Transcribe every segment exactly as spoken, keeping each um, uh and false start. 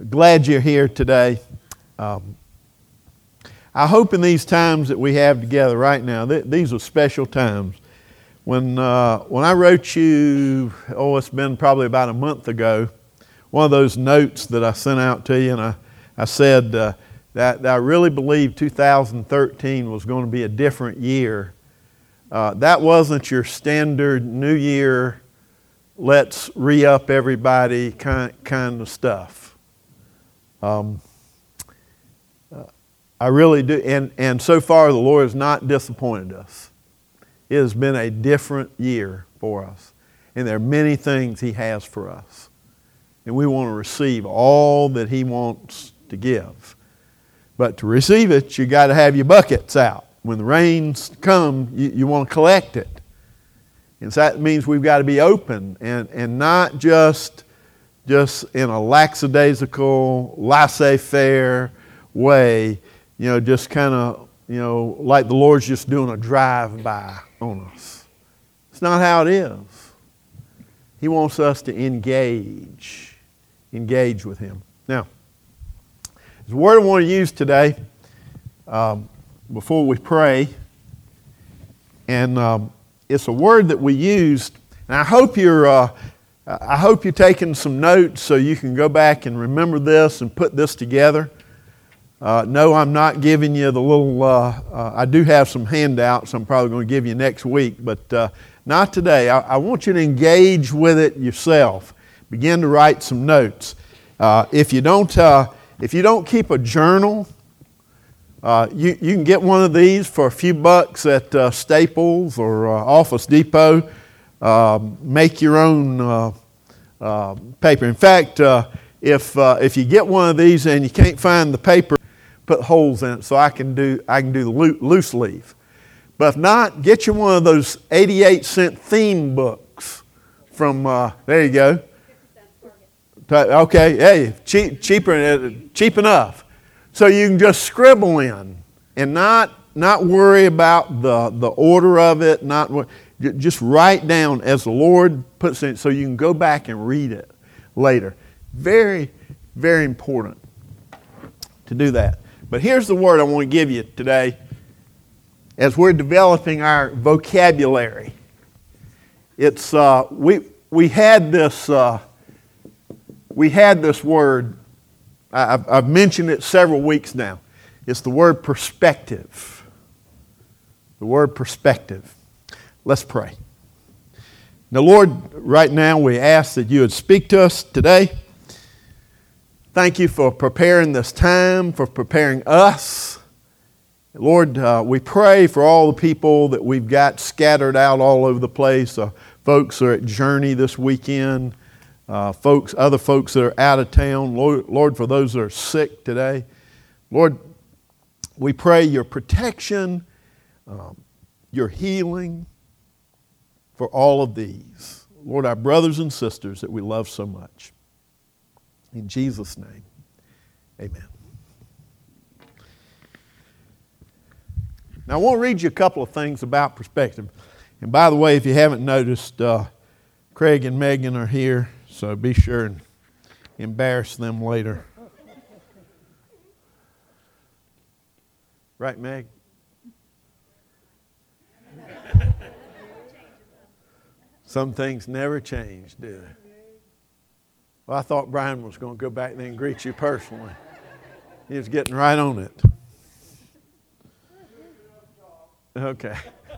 Glad you're here today. Um, I hope in these times that we have together right now, th- these are special times. When uh, when I wrote you, oh, it's been probably about a month ago, one of those notes that I sent out to you, and I, I said uh, that, that I really believed two thousand thirteen was going to be a different year. Uh, that wasn't your standard New Year, let's re-up everybody kind, kind of stuff. Um, uh, I really do, and, and so far the Lord has not disappointed us. It has been a different year for us, and there are many things He has for us, and we want to receive all that He wants to give. But to receive it, you got to have your buckets out. When the rains come, you, you want to collect it, and so that means we've got to be open and and not just. just in a lackadaisical, laissez-faire way, you know, just kind of, you know, like the Lord's just doing a drive-by on us. It's not how it is. He wants us to engage, engage with Him. Now, the word I want to use today, um, before we pray, and um, it's a word that we used, and I hope you're... Uh, I hope you're taking some notes so you can go back and remember this and put this together. Uh, no, I'm not giving you the little, uh, uh, I do have some handouts I'm probably going to give you next week, but uh, not today. I, I want you to engage with it yourself. Begin to write some notes. Uh, if you don't, uh, if you don't keep a journal, uh, you, you can get one of these for a few bucks at uh, Staples or uh, Office Depot. Uh, make your own uh, uh, paper. In fact, uh, if uh, if you get one of these and you can't find the paper, put holes in it so I can do I can do the loo- loose leaf. But if not, get you one of those eighty-eight cent theme books from. Uh, there you go. Okay, hey, cheap, cheaper, cheap enough, so you can just scribble in and not not worry about the the order of it. Not. Just write down as the Lord puts it so you can go back and read it later. Very, very important to do that. But here's the word I want to give you today as we're developing our vocabulary. It's uh, we we had this uh, we had this word. I've, I've mentioned it several weeks now. It's the word perspective. The word perspective. Let's pray. Now, Lord, right now we ask that you would speak to us today. Thank you for preparing this time, for preparing us. Lord, uh, we pray for all the people that we've got scattered out all over the place. Uh, folks are at Journey this weekend. Uh, folks, other folks that are out of town. Lord, Lord, for those that are sick today. Lord, we pray your protection, um, your healing, for all of these. Lord, our brothers and sisters that we love so much. In Jesus' name, amen. Now I want to read you a couple of things about perspective. And by the way, if you haven't noticed, uh, Craig and Megan are here, so be sure and embarrass them later. Right, Meg? Some things never change, do they? Well, I thought Brian was going to go back there and greet you personally. He was getting right on it. Okay.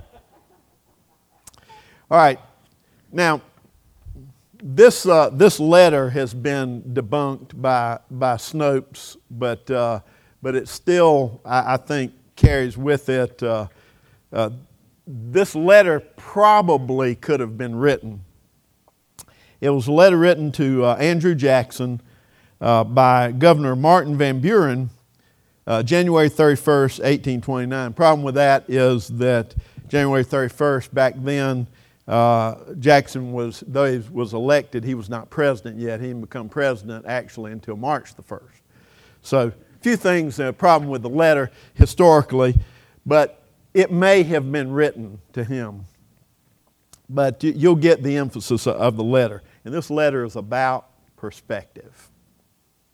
All right. Now, this uh, this letter has been debunked by by Snopes, but uh, but it still, I, I think, carries with it. Uh, uh, This letter probably could have been written. It was a letter written to uh, Andrew Jackson uh, by Governor Martin Van Buren, uh, January thirty-first, eighteen twenty-nine. Problem with that is that January thirty-first, back then, uh, Jackson was, though he was elected, he was not president yet. He didn't become president actually until March the first. So, a few things, a uh, problem with the letter historically, but it may have been written to him, but you'll get the emphasis of the letter. And this letter is about perspective.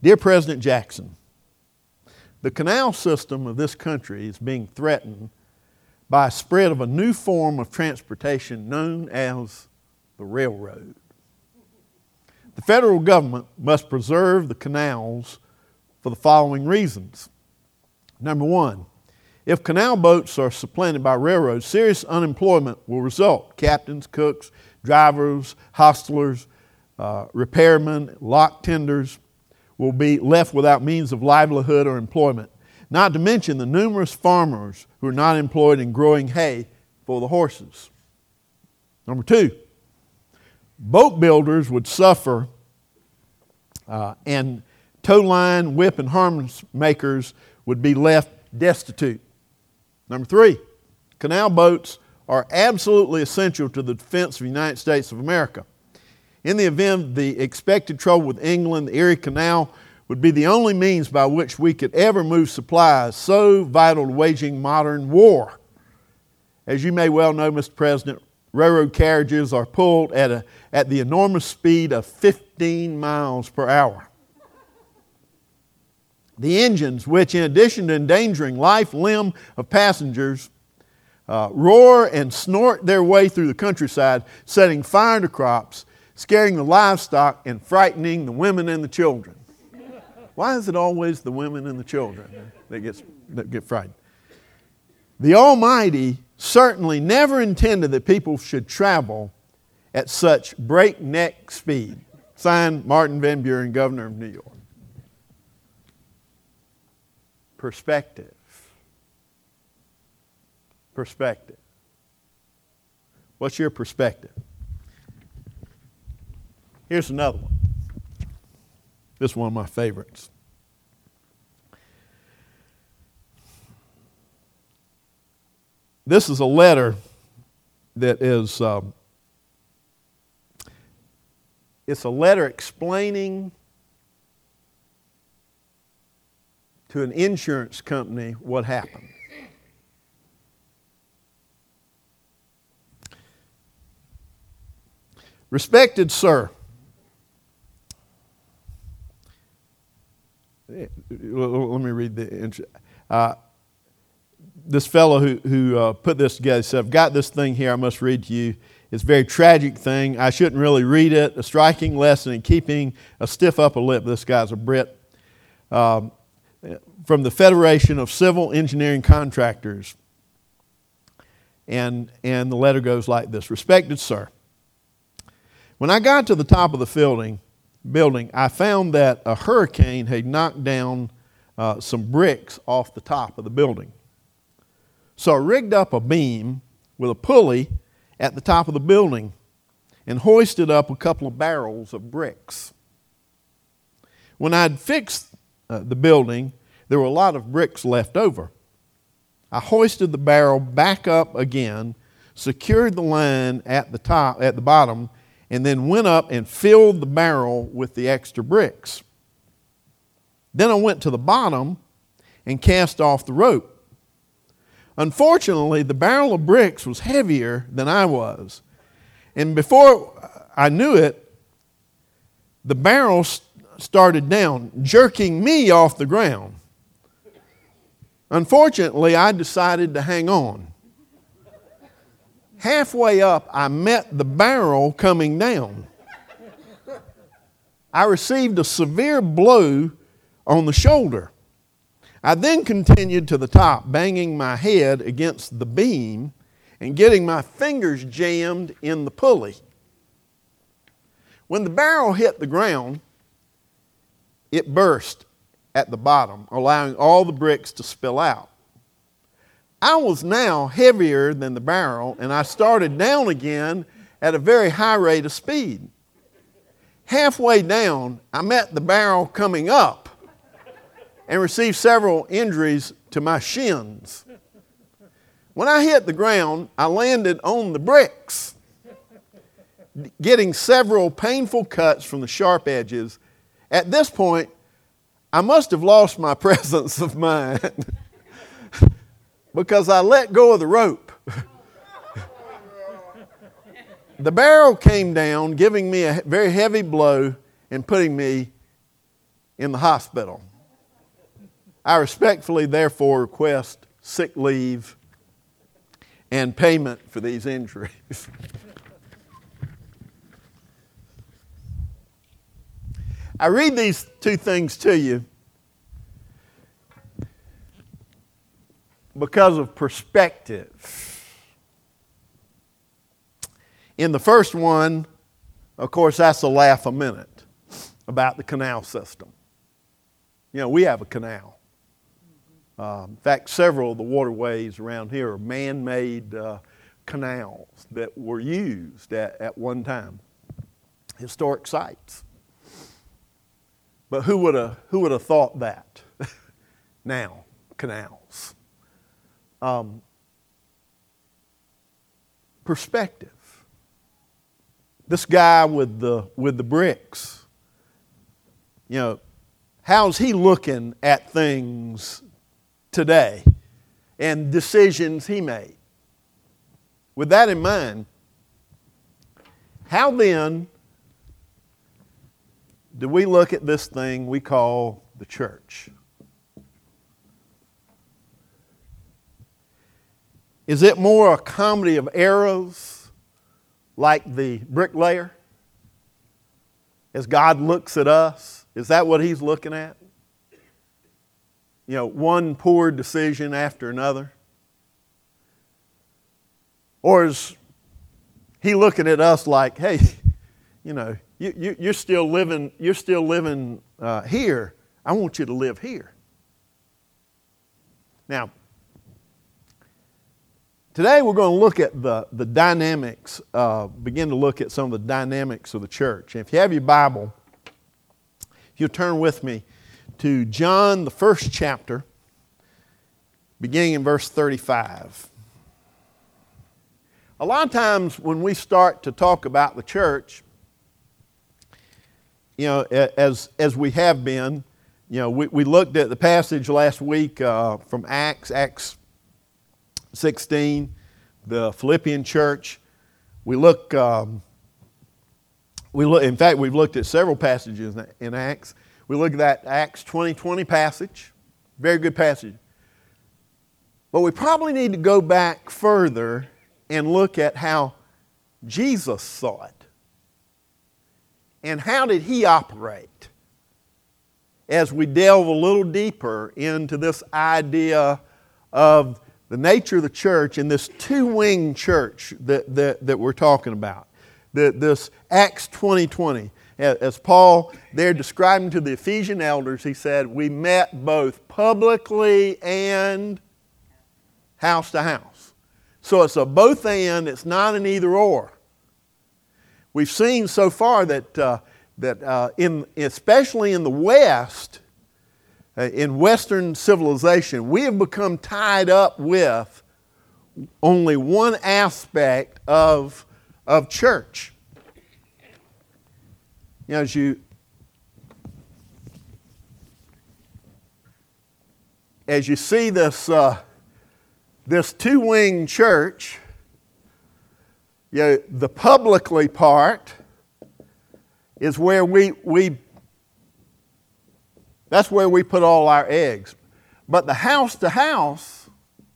Dear President Jackson, the canal system of this country is being threatened by a spread of a new form of transportation known as the railroad. The federal government must preserve the canals for the following reasons. Number one, if canal boats are supplanted by railroads, serious unemployment will result. Captains, cooks, drivers, hostlers, uh, repairmen, lock tenders will be left without means of livelihood or employment, not to mention the numerous farmers who are not employed in growing hay for the horses. Number two, boat builders would suffer uh, and tow line, whip, and harness makers would be left destitute. Number three, canal boats are absolutely essential to the defense of the United States of America. In the event of the expected trouble with England, the Erie Canal would be the only means by which we could ever move supplies so vital to waging modern war. As you may well know, Mister President, railroad carriages are pulled at, a, at the enormous speed of fifteen miles per hour. The engines, which in addition to endangering life, limb of passengers, uh, roar and snort their way through the countryside, setting fire to crops, scaring the livestock, and frightening the women and the children. Why is it always the women and the children that, gets, that get frightened? The Almighty certainly never intended that people should travel at such breakneck speed. Signed, Martin Van Buren, Governor of New York. Perspective. Perspective. What's your perspective? Here's another one. This is one of my favorites. This is a letter that is, um, it's a letter explaining to an insurance company what happened. Respected sir, let me read the uh, this fellow who, who uh, put this together said, I've got this thing here I must read to you. It's a very tragic thing. I shouldn't really read it. A striking lesson in keeping a stiff upper lip. This guy's a Brit. Um, from the Federation of Civil Engineering Contractors. And, and the letter goes like this. Respected sir, when I got to the top of the building, building I found that a hurricane had knocked down uh, some bricks off the top of the building. So I rigged up a beam with a pulley at the top of the building and hoisted up a couple of barrels of bricks. When I'd fixed uh, the building, there were a lot of bricks left over. I hoisted the barrel back up again, secured the line at the top, at the bottom, and then went up and filled the barrel with the extra bricks. Then I went to the bottom and cast off the rope. Unfortunately, the barrel of bricks was heavier than I was. And before I knew it, the barrel started down, jerking me off the ground. Unfortunately, I decided to hang on. Halfway up, I met the barrel coming down. I received a severe blow on the shoulder. I then continued to the top, banging my head against the beam and getting my fingers jammed in the pulley. When the barrel hit the ground, it burst at the bottom, allowing all the bricks to spill out. I was now heavier than the barrel, and I started down again at a very high rate of speed. Halfway down, I met the barrel coming up and received several injuries to my shins. When I hit the ground, I landed on the bricks, getting several painful cuts from the sharp edges. At this point, I must have lost my presence of mind because I let go of the rope. The barrel came down, giving me a very heavy blow and putting me in the hospital. I respectfully, therefore, request sick leave and payment for these injuries. I read these two things to you because of perspective. In the first one, of course, that's a laugh a minute about the canal system. You know, we have a canal. Um, in fact, several of the waterways around here are man-made uh, canals that were used at, at one time. Historic sites. But who would have who would have thought that? Now, canals. Um, perspective. This guy with the with the bricks, you know, how's he looking at things today and decisions he made? With that in mind, how then do we look at this thing we call the church? Is it more a comedy of errors like the bricklayer? As God looks at us, is that what He's looking at? You know, one poor decision after another? Or is He looking at us like, hey, you know, you, you, you're still living, you're still living uh, here. I want you to live here. Now, today we're going to look at the, the dynamics, uh, begin to look at some of the dynamics of the church. And if you have your Bible, if you'll turn with me to John, the first chapter, beginning in verse thirty-five. A lot of times when we start to talk about the church, you know, as as we have been, you know, we, we looked at the passage last week uh, from Acts, Acts sixteen, the Philippian church. We look, um, we look. In fact, we've looked at several passages in Acts. We looked at that Acts twenty twenty passage, very good passage. But we probably need to go back further and look at how Jesus saw it. And how did He operate? As we delve a little deeper into this idea of the nature of the church and this two-wing church that, that, that we're talking about. The, this Acts twenty twenty. As Paul there describing to the Ephesian elders, he said, we met both publicly and house to house. So it's a both and, it's not an either or. We've seen so far that uh, that uh, in especially in the West, uh, in Western civilization, we have become tied up with only one aspect of of church. You know, as you as you see this uh, this two-wing church. You know, the publicly part is where we, we, that's where we put all our eggs. But the house to house,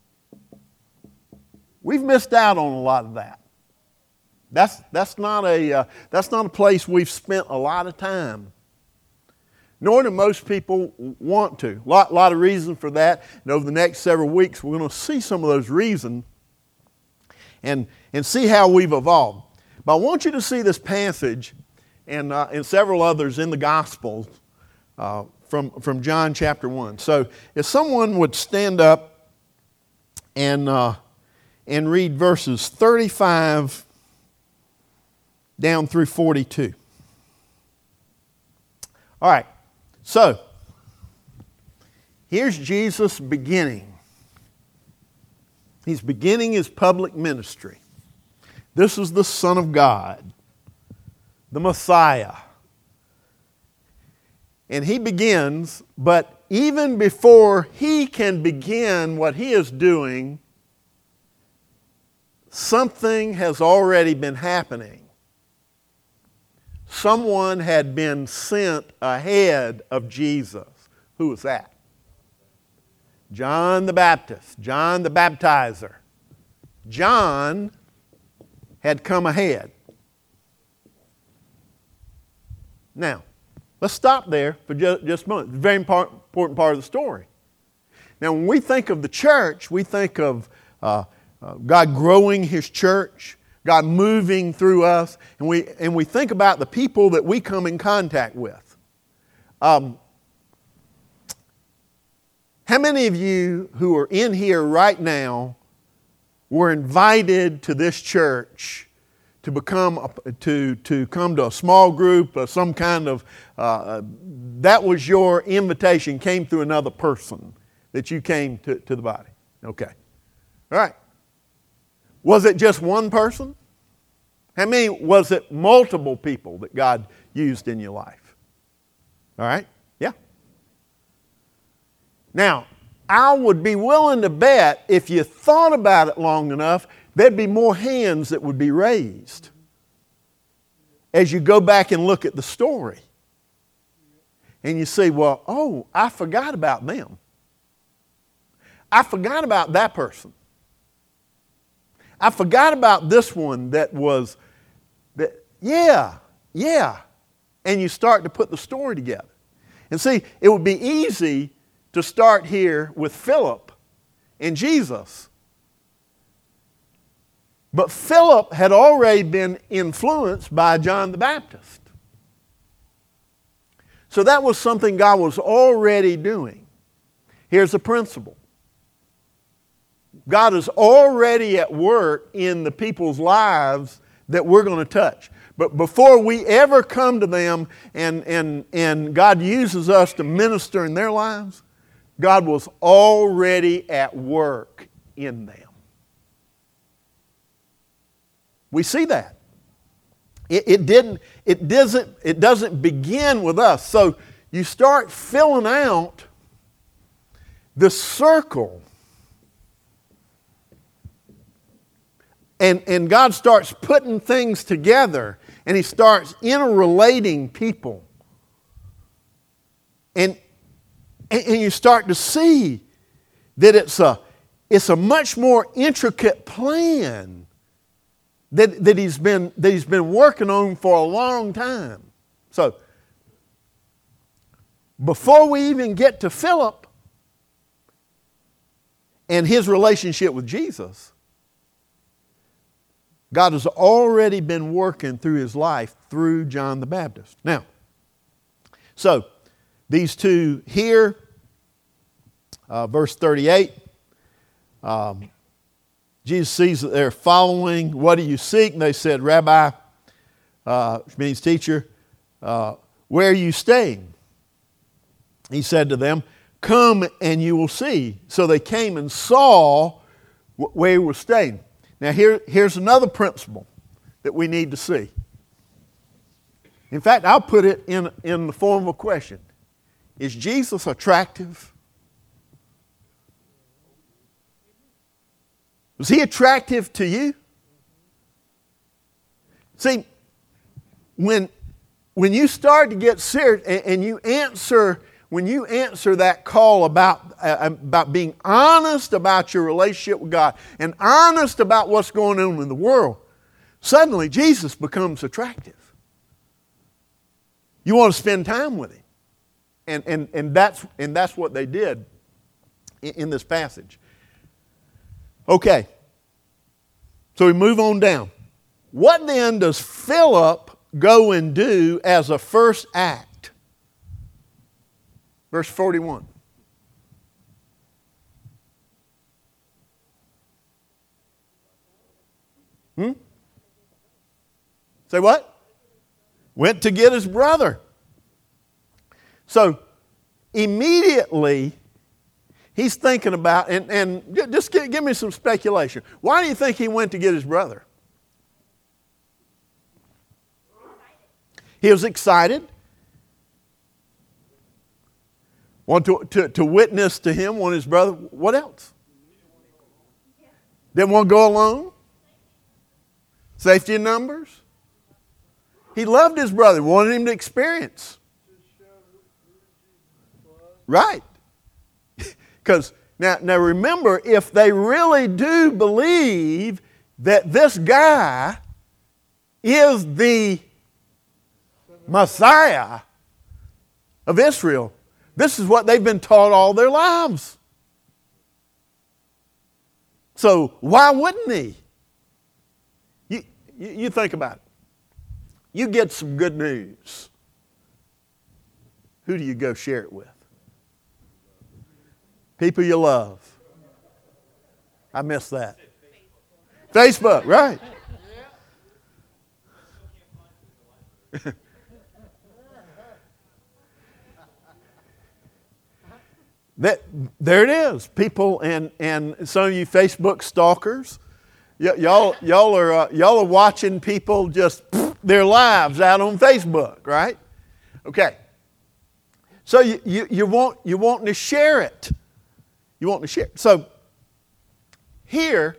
we've missed out on a lot of that. That's, that's, not a, uh, that's not a place we've spent a lot of time. Nor do most people want to. A lot, lot of reason for that. And over the next several weeks, we're going to see some of those reasons and, and see how we've evolved. But I want you to see this passage and, uh, and several others in the Gospels uh, from, from John chapter one. So if someone would stand up and, uh, and read verses thirty-five down through forty-two. All right, so here's Jesus beginning. He's beginning His public ministry. This is the Son of God, the Messiah. And He begins, but even before He can begin what He is doing, something has already been happening. someone had been sent ahead of Jesus. Who was that? John the Baptist, John the Baptizer. John had come ahead. Now, let's stop there for just, just a moment. It's a very important part of the story. Now, when we think of the church, we think of uh, uh, God growing His church, God moving through us, and we, and we think about the people that we come in contact with. Um, how many of you who are in here right now were invited to this church to become a, to to come to a small group or some kind of uh, that was your invitation, came through another person that you came to, to the body? Okay. All right. Was it just one person? How many? Was it multiple people that God used in your life? All right? Yeah. Now, I would be willing to bet if you thought about it long enough, there'd be more hands that would be raised as you go back and look at the story. And you see, well, oh, I forgot about them. I forgot about that person. I forgot about this one that was, that, yeah, yeah. And you start to put the story together. And see, it would be easy to start here with Philip and Jesus. But Philip had already been influenced by John the Baptist. So that was something God was already doing. Here's the principle. God is already at work in the people's lives that we're going to touch. But before we ever come to them and, and, and God uses us to minister in their lives, God was already at work in them. We see that. It, it didn't, it doesn't, it doesn't begin with us. So you start filling out the circle. And, and God starts putting things together, and He starts interrelating people. And, and, and you start to see that it's a, it's a much more intricate plan that, that, he's been, that He's been working on for a long time. So, before we even get to Philip and his relationship with Jesus, God has already been working through his life through John the Baptist. Now, so these two here, uh, verse thirty-eight, um, Jesus sees that they're following. What do you seek? And they said, Rabbi, uh, which means teacher, uh, where are you staying? He said to them, come and you will see. So they came and saw where he was staying. Now here, here's another principle that we need to see. In fact, I'll put it in, in the form of a question. Is Jesus attractive? Was he attractive to you? See, when, when you start to get serious and, and you answer, when you answer that call about, uh, about being honest about your relationship with God and honest about what's going on in the world, suddenly Jesus becomes attractive. You want to spend time with him. And, and, and, that's, and that's what they did in, in this passage. Okay, so we move on down. What then does Philip go and do as a first act? Verse forty-one. Hmm? Say what? Went to get his brother. So immediately he's thinking about, and, and just give, give me some speculation. Why do you think he went to get his brother? He was excited. Want to, to, to witness to him, want his brother. What else? Didn't want to go alone. Safety in numbers. He He loved his brother, wanted him to experience. Right. Because now, now remember, if they really do believe that this guy is the Messiah of Israel, this is what they've been taught all their lives. So why wouldn't he? You, you, you think about it. You get some good news. Who do you go share it with? People you love. I missed that. Facebook, right. That, there it is. People, and, and some of you Facebook stalkers, y- y'all, y'all, are, uh, y'all are watching people just pff, their lives out on Facebook, right? Okay. So you, you, you, want, you want to share it. You want to share it. So here,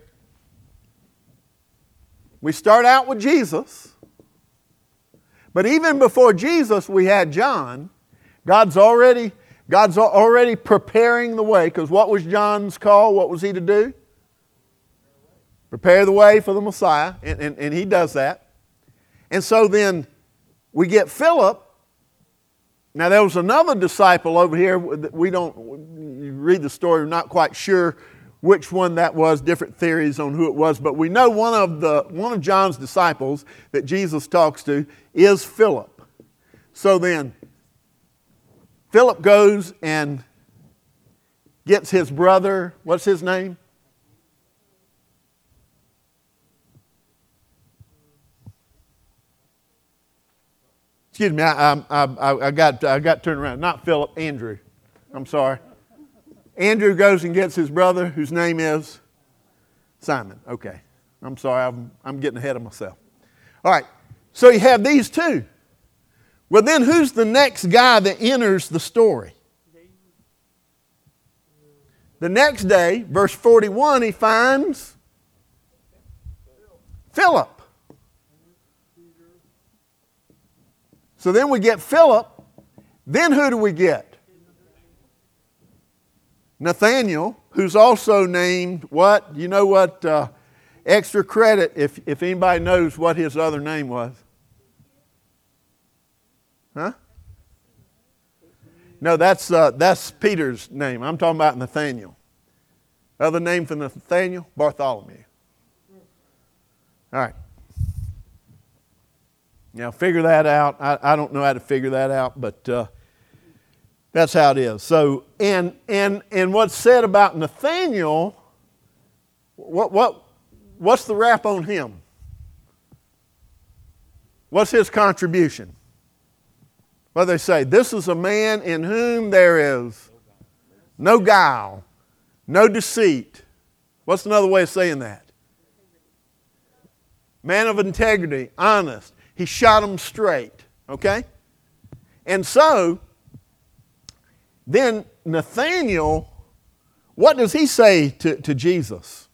we start out with Jesus. But even before Jesus, we had John. God's already... God's already preparing the way, because what was John's call? What was he to do? Prepare the way for the Messiah, and, and, and he does that. And so then we get Philip. Now there was another disciple over here. We don't, you read the story, we're not quite sure which one that was, different theories on who it was, but we know one of the one of John's disciples that Jesus talks to is Philip. So then Philip goes and gets his brother, what's his name? Excuse me, I, I, I, I got I got turned around. Not Philip, Andrew. I'm sorry. Andrew goes and gets his brother, whose name is Simon. Okay, I'm sorry, I'm, I'm getting ahead of myself. All right, so you have these two. Well, then who's the next guy that enters the story? The next day, verse forty-one, he finds Philip. So then we get Philip. Then who do we get? Nathaniel, who's also named what? You know what? Uh, extra credit if, if anybody knows what his other name was. Huh? No, that's uh, that's Peter's name. I'm talking about Nathaniel. Other name for Nathaniel? Bartholomew. All right. Now figure that out. I, I don't know how to figure that out, but uh, that's how it is. So, and and and what's said about Nathaniel? What what what's the rap on him? What's his contribution? Well, they say, this is a man in whom there is no guile, no deceit. What's another way of saying that? Man of integrity, honest. He shot him straight, okay? And so, then Nathaniel, what does he say to, to Jesus?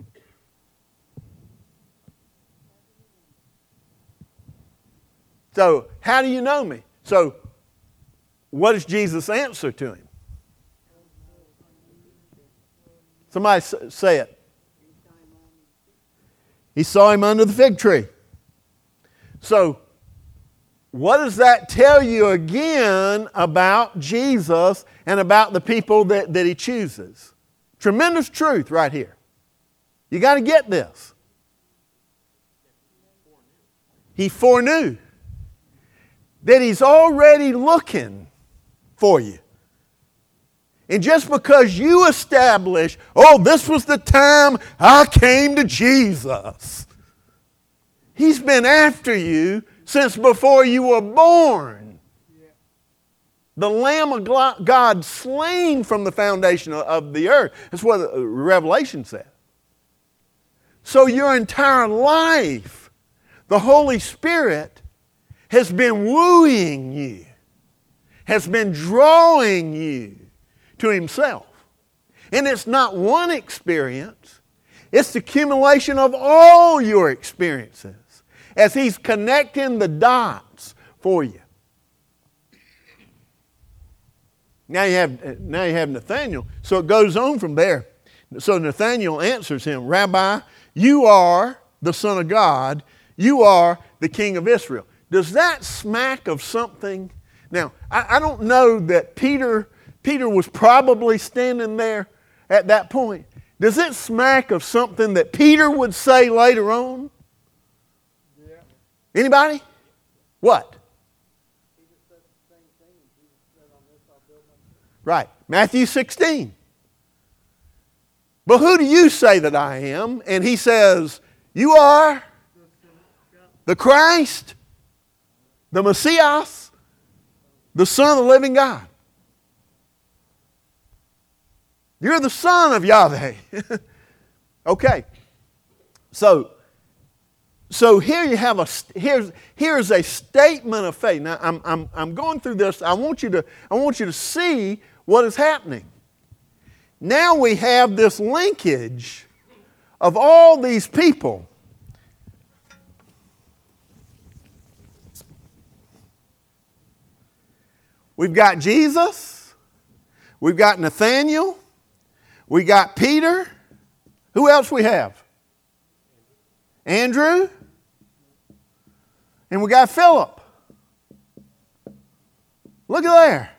So, how do you know me? So, what does Jesus answer to him? Somebody say it. He saw him under the fig tree. So, what does that tell you again about Jesus and about the people that, that he chooses? Tremendous truth right here. You got to get this. He foreknew that he's already looking for you. And just because you establish, oh, this was the time I came to Jesus, he's been after you since before you were born. The Lamb of God slain from the foundation of the earth. That's what Revelation says. So your entire life, the Holy Spirit has been wooing you, has been drawing you to himself. And it's not one experience, it's the accumulation of all your experiences. as He's connecting the dots for you. Now you have, now you have Nathanael. So it goes on from there. So Nathanael answers him, Rabbi, you are the Son of God. You are the King of Israel. Does that smack of something? Now, I, I don't know that Peter, Peter was probably standing there at that point. Does it smack of something that Peter would say later on? Yeah. Anybody? What? Peter said the same thing, and Jesus said, on this I'll build my church. Right. Matthew sixteen. But who do you say that I am? And he says, you are the Christ, the Messiah, the Son of the living God. You're the Son of Yahweh. Okay. So, so here you have a here's here's a statement of faith. Now I'm I'm I'm going through this. I want you to I want you to see what is happening. Now we have this linkage of all these people. We've got Jesus. We've got Nathanael. We got Peter. Who else we have? Andrew. And we got Philip. Look at there.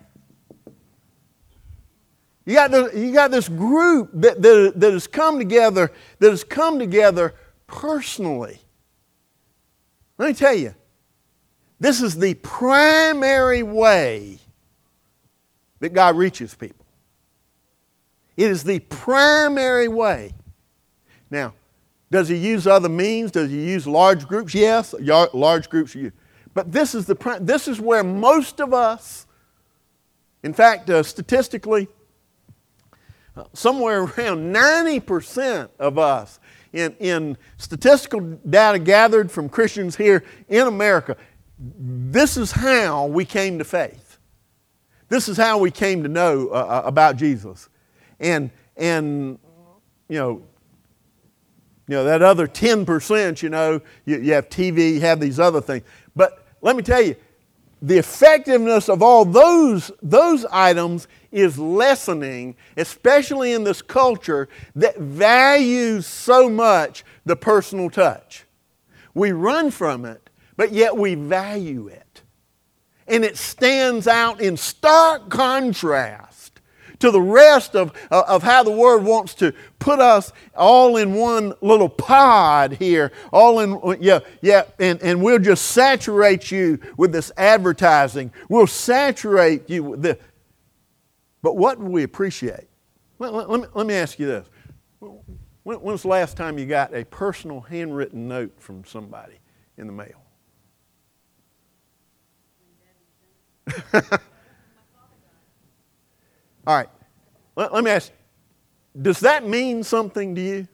You got, the, you got this group that, that, that has come together, that has come together personally. Let me tell you, this is the primary way that God reaches people. It is the primary way. Now, does He use other means? Does He use large groups? Yes, large groups. But this is, the, this is where most of us, in fact, uh, statistically, somewhere around ninety percent of us in, in statistical data gathered from Christians here in America, this is how we came to faith. This is how we came to know uh, about Jesus. And, and you know, you know, that other ten percent, you know, you, you have T V, you have these other things. But let me tell you, the effectiveness of all those, those items is lessening, especially in this culture that values so much the personal touch. We run from it, but yet we value it. And it stands out in stark contrast to the rest of, uh, of how the Word wants to put us all in one little pod here, all in, yeah, yeah, and, and we'll just saturate you with this advertising. We'll saturate you with this. But what do we appreciate? Let, let, let, me, let me ask you this. When, when was the last time you got a personal handwritten note from somebody in the mail? All right. Let, let me ask, does that mean something to you?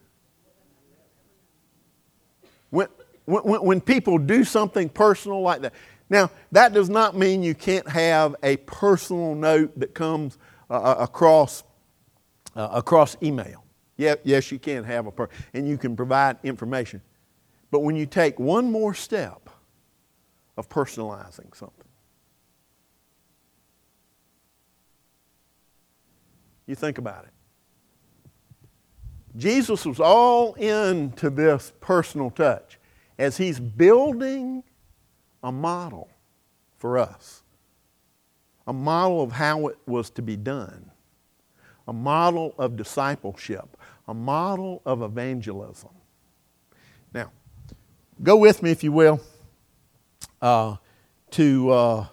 When, when, when people do something personal like that. Now, that does not mean you can't have a personal note that comes uh, across, uh, across email. Yeah, yes, you can have a per- and you can provide information. But when you take one more step of personalizing something, you think about it. Jesus was all into this personal touch as He's building a model for us. A model of how it was to be done. A model of discipleship. A model of evangelism. Now, go with me, if you will, uh, to... Uh,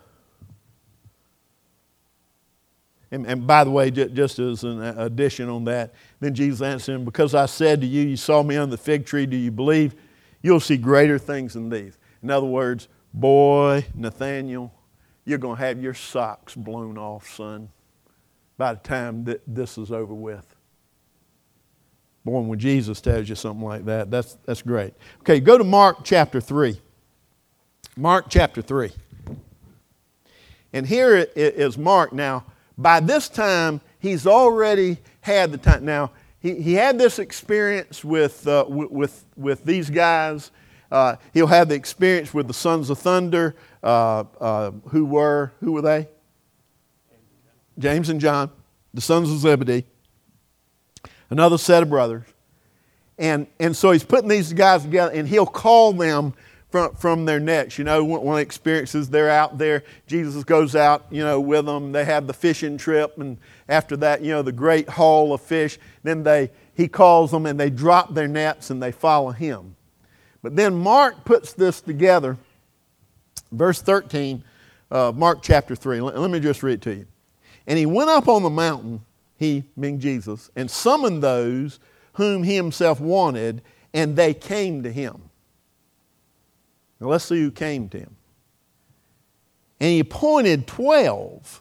And, and by the way, just as an addition on that, then Jesus answered him, because I said to you, you saw me on the fig tree, do you believe? You'll see greater things than these. In other words, boy, Nathanael, you're going to have your socks blown off, son, by the time that this is over with. Boy, when Jesus tells you something like that, that's, that's great. Okay, go to Mark chapter three. Mark chapter three. And here is Mark now. By this time, he's already had the time. Now, he, he had this experience with, uh, with, with these guys. Uh, he'll have the experience with the sons of thunder, uh, uh, who were, who were they? James and John, the sons of Zebedee, another set of brothers. And, and so he's putting these guys together, and he'll call them from, from their nets. You know, one, one of the experiences, they're out there. Jesus goes out, you know, with them. They have the fishing trip, and after that, you know, the great haul of fish. Then they he calls them, and they drop their nets, and they follow him. But then Mark puts this together. Verse thirteen, uh, Mark chapter three. Let, let me just read it to you. And he went up on the mountain, he being Jesus, and summoned those whom he himself wanted, and they came to him. Now let's see who came to him. And he appointed twelve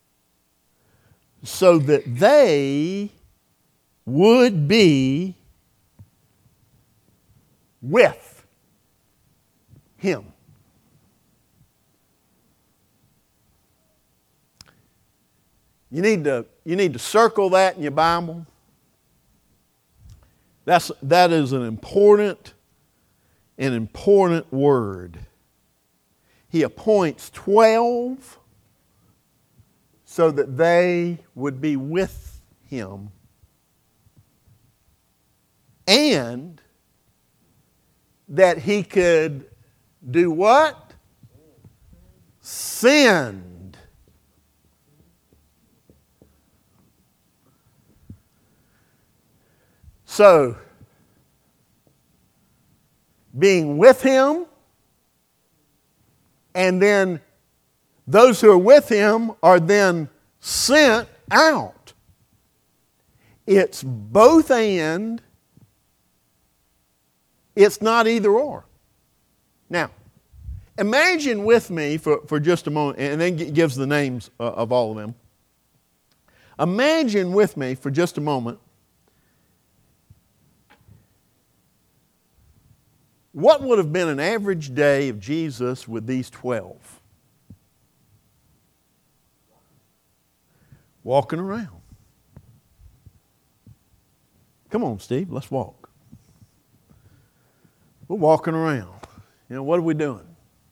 so that they would be with him. You need to, you need to circle that in your Bible. That's, that is an important, an important word. He appoints twelve so that they would be with him. And that he could do what? Send. So, being with him, and then those who are with him are then sent out. It's both and, it's not either or. Now, imagine with me for, for just a moment, and then it gives the names of all of them. Imagine with me for just a moment what would have been an average day of Jesus with these twelve? Walking around. Come on, Steve, let's walk. We're walking around. You know, what are we doing?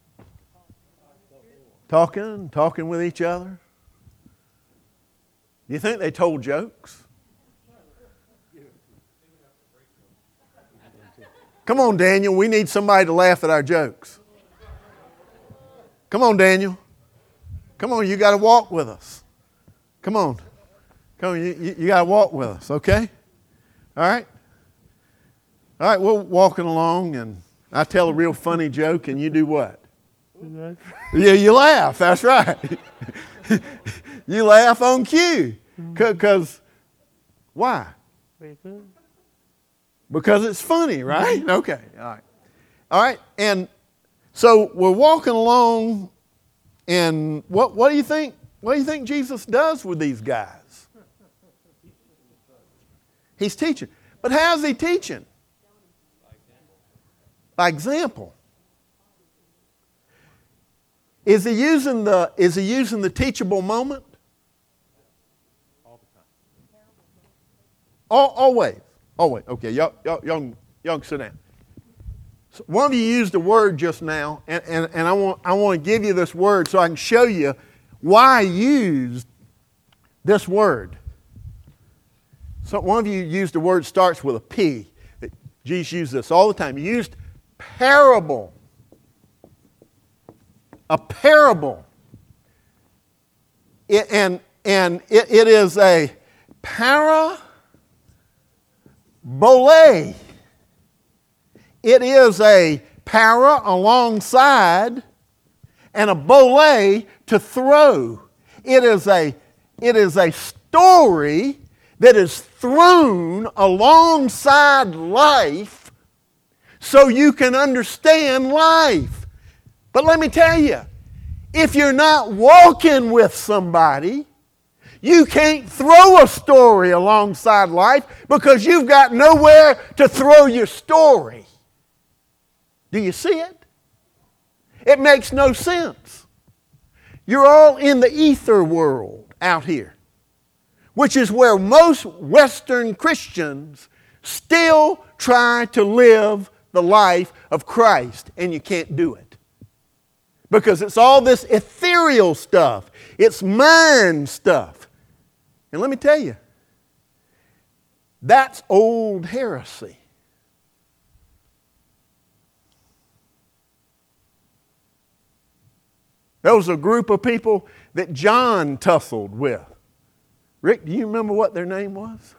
Talking, talking with each other. Do you think they told jokes? Come on, Daniel, we need somebody to laugh at our jokes. Come on, Daniel. Come on, you got to walk with us. Come on. Come on, you, you, you got to walk with us, okay? All right? All right, we're walking along, and I tell a real funny joke, and you do what? Yeah, you laugh. That's right. You laugh on cue. Because, why? Because it's funny, right? Okay, all right. All right, and so we're walking along, and what, what do you think? What do you think Jesus does with these guys? He's teaching. But how's he teaching? By example. Is he using the, is he using the teachable moment? All the time. All, always. Always. Okay, y'all, y'all, y'all, y'all sit down. So one of you used a word just now, and, and, and I want, I want to give you this word so I can show you why I used this word. So one of you used a word that starts with a P. Jesus used this all the time. He used parable. A parable. It, and and it, it is a parabole. It is a para alongside and a bole to throw. It is a, it is a story that is thrown alongside life so you can understand life. But let me tell you, if you're not walking with somebody, you can't throw a story alongside life because you've got nowhere to throw your story. Do you see it? It makes no sense. You're all in the ether world out here, which is where most Western Christians still try to live the life of Christ, and you can't do it. Because it's all this ethereal stuff. It's mind stuff. And let me tell you, that's old heresy. There was a group of people that John tussled with. Rick, do you remember what their name was?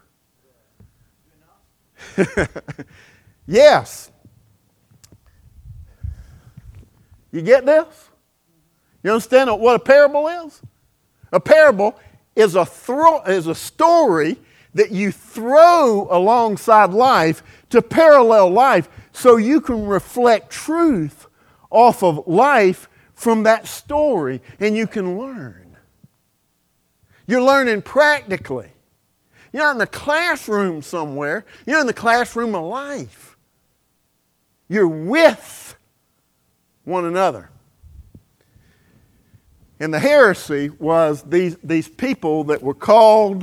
Yes. You get this? You understand what a parable is? A parable is a throw, is a story that you throw alongside life to parallel life so you can reflect truth off of life from that story, and you can learn. You're learning practically. You're not in the classroom somewhere. You're in the classroom of life. You're with one another. And the heresy was these, these people that were called,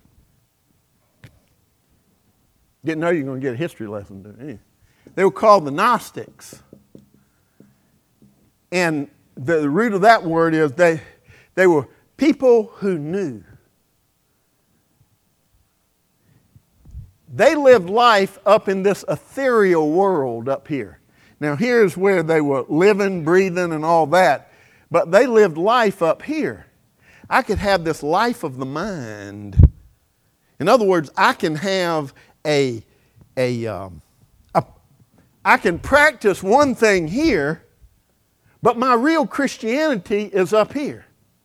didn't know you were going to get a history lesson, did you? They were called the Gnostics. And the root of that word is they, they were people who knew. They lived life up in this ethereal world up here. Now here's where they were living, breathing, and all that. But they lived life up here. I could have this life of the mind. In other words, I can have a, a, um, a I can practice one thing here, but my real Christianity is up here.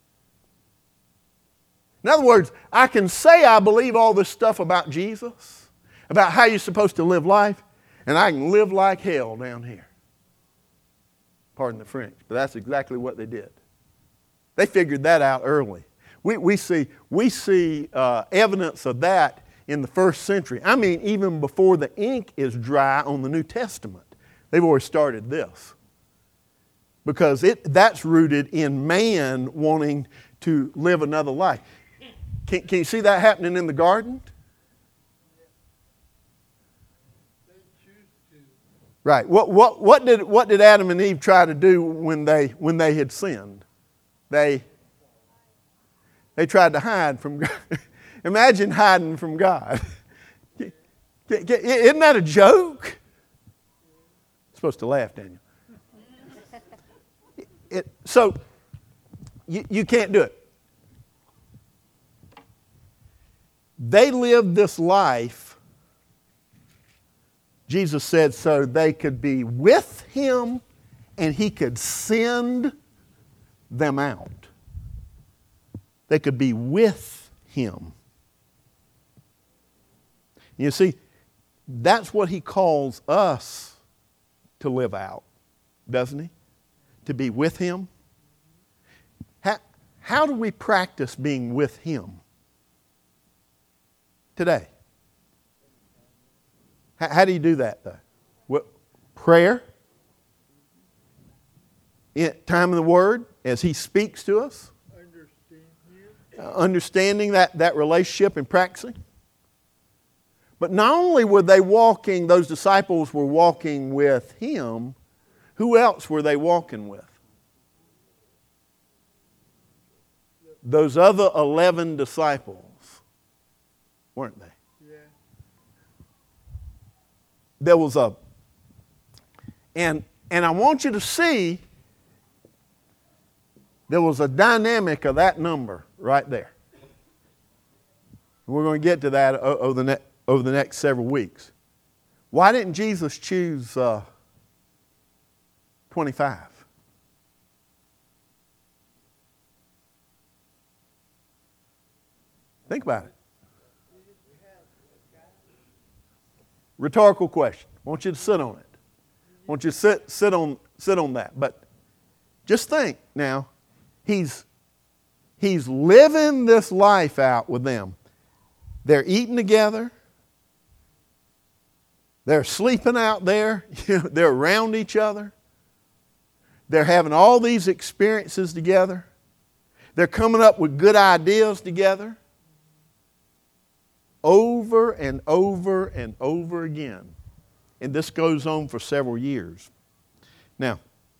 In other words, I can say I believe all this stuff about Jesus, about how you're supposed to live life, and I can live like hell down here. Pardon the French, but that's exactly what they did. They figured that out early. We, we see, we see uh, evidence of that in the first century. I mean, even before the ink is dry on the New Testament, they've already started this. Because it, that's rooted in man wanting to live another life. Can, can you see that happening in the garden? Right. What, what, what, did, what did Adam and Eve try to do when they, when they had sinned? They, they tried to hide from God. Imagine hiding from God. Isn't that a joke? You're supposed to laugh, Daniel. It, so, you, you can't do it. They lived this life, Jesus said, so they could be with Him and He could send them out. They could be with Him. You see, that's what He calls us to live out, doesn't He? To be with Him. How, how do we practice being with Him today? How, how do you do that, though? What, prayer? In, time in the Word as He speaks to us? Uh, understanding that, that relationship and practicing? But not only were they walking, those disciples were walking with Him, who else were they walking with? Those other eleven disciples, weren't they? Yeah. There was a, and, and I want you to see, there was a dynamic of that number right there. We're going to get to that over the, ne- over the next several weeks. Why didn't Jesus choose uh, twenty-five? Think about it. Rhetorical question. I want you to sit on it. I want you to sit, sit, on, sit on that. But just think now, he's, he's living this life out with them. They're eating together. They're sleeping out there. They're around each other. They're having all these experiences together. They're coming up with good ideas together. Over and over and over again. And this goes on for several years. Now,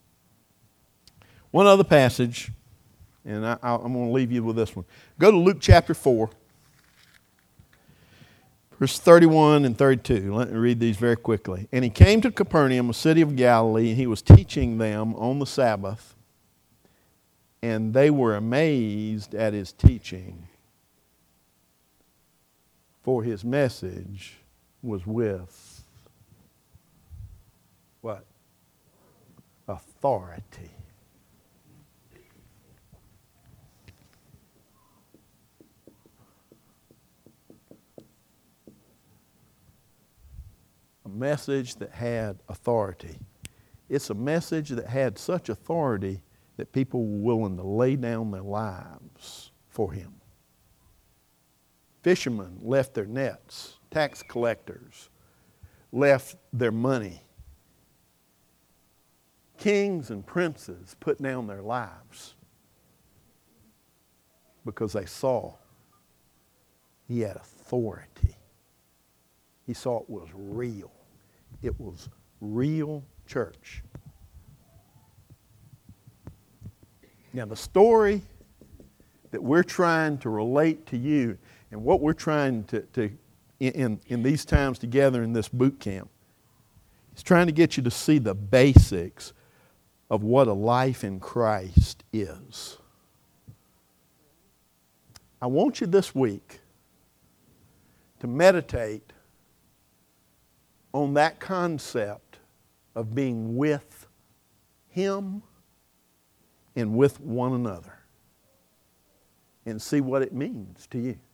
one other passage, and I, I'm going to leave you with this one. Go to Luke chapter four, verse thirty-one and thirty-two. Let me read these very quickly. And he came to Capernaum, a city of Galilee, and he was teaching them on the Sabbath. And they were amazed at his teaching, for his message was with what? Authority. A message that had authority. It's a message that had such authority that people were willing to lay down their lives for him. Fishermen left their nets. Tax collectors left their money. Kings and princes put down their lives because they saw he had authority. He saw it was real. It was real church. Now, the story that we're trying to relate to you and what we're trying to, to in, in these times together in this boot camp is trying to get you to see the basics of what a life in Christ is. I want you this week to meditate on that concept of being with Him and with one another and see what it means to you.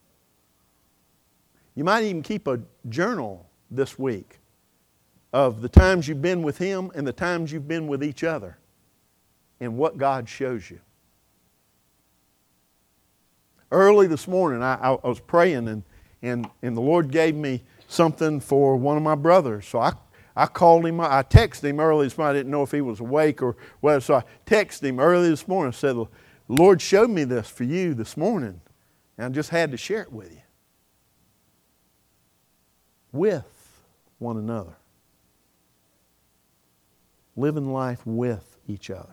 You might even keep a journal this week of the times you've been with Him and the times you've been with each other and what God shows you. Early this morning, I, I was praying and, and, and the Lord gave me something for one of my brothers. So I I called him, I texted him early this morning. I didn't know if he was awake or whether, so I texted him early this morning and said, the Lord showed me this for you this morning, and I just had to share it with you. With one another. Living life with each other.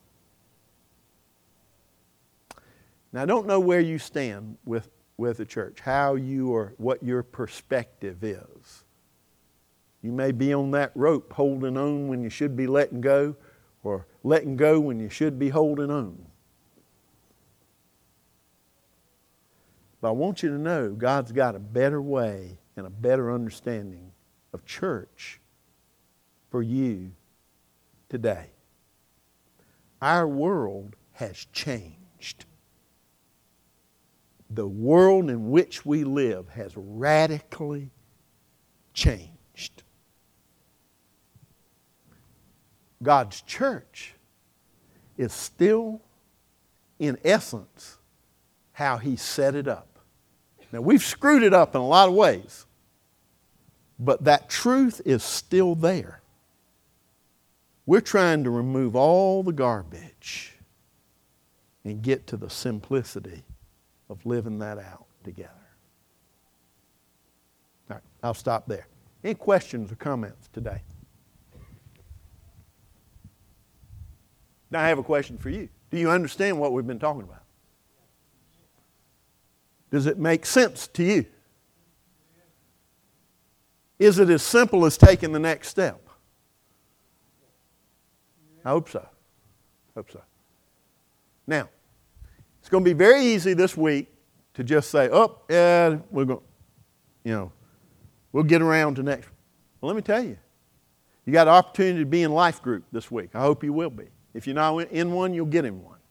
Now, I don't know where you stand with, with the church, how you are, what your perspective is. You may be on that rope holding on when you should be letting go, or letting go when you should be holding on. But I want you to know God's got a better way and a better understanding of church for you today. Our world has changed. The world in which we live has radically changed. God's church is still, in essence, how He set it up. Now, we've screwed it up in a lot of ways, but that truth is still there. We're trying to remove all the garbage and get to the simplicity of living that out together. All right, I'll stop there. Any questions or comments today? Now I have a question for you. Do you understand what we've been talking about? Does it make sense to you? Is it as simple as taking the next step? I hope so. Hope so. Now, it's going to be very easy this week to just say, oh, yeah, we're going, you know, we'll get around to next. Well, let me tell you, you got an opportunity to be in life group this week. I hope you will be. If you're not in one, you'll get in one.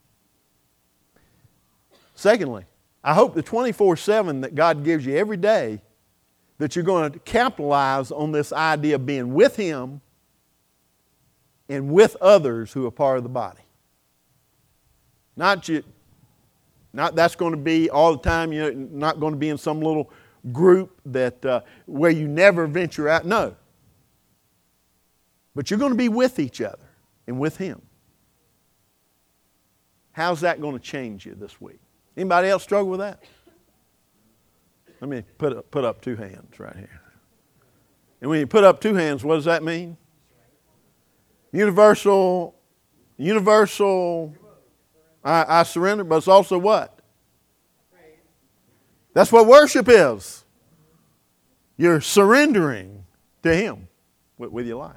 Secondly, I hope the twenty-four seven that God gives you every day, that you're going to capitalize on this idea of being with Him and with others who are part of the body. Not you, not that's going to be all the time. You're not going to be in some little group that uh, where you never venture out. No. But you're going to be with each other and with Him. How's that going to change you this week? Anybody else struggle with that? Let me put up, put up two hands right here. And when you put up two hands, what does that mean? Universal, universal, I, I surrender, but it's also what? That's what worship is. You're surrendering to Him with, with your life.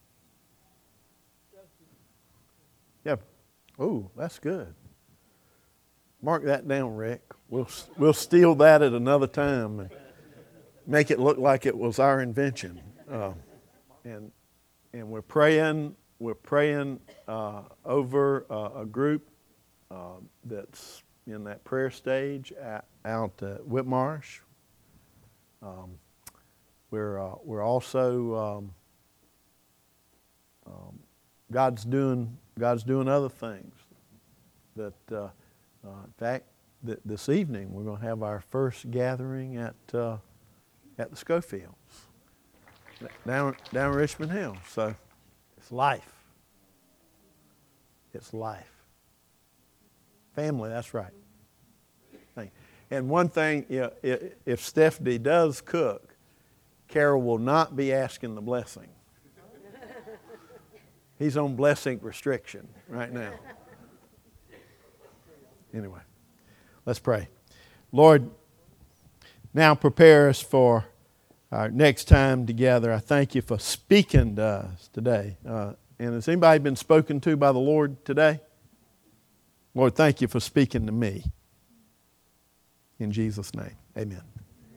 Yeah. Oh, that's good. Mark that down, Rick. We'll we'll steal that at another time and make it look like it was our invention. Uh, and and we're praying. We're praying uh, over uh, a group uh, that's in that prayer stage at, out at Whitmarsh. Um, we're uh, we're also um, um, God's doing God's doing other things. That uh, uh, in fact, th- this evening we're going to have our first gathering at uh, at the Schofields down down Richmond Hill. So. It's life. It's life. Family, that's right. And one thing, you know, if Stephanie does cook, Carol will not be asking the blessing. He's on blessing restriction right now. Anyway, let's pray. Lord, now prepare us for our next time together. I thank you for speaking to us today. Uh, and has anybody been spoken to by the Lord today? Lord, thank you for speaking to me. In Jesus' name, amen.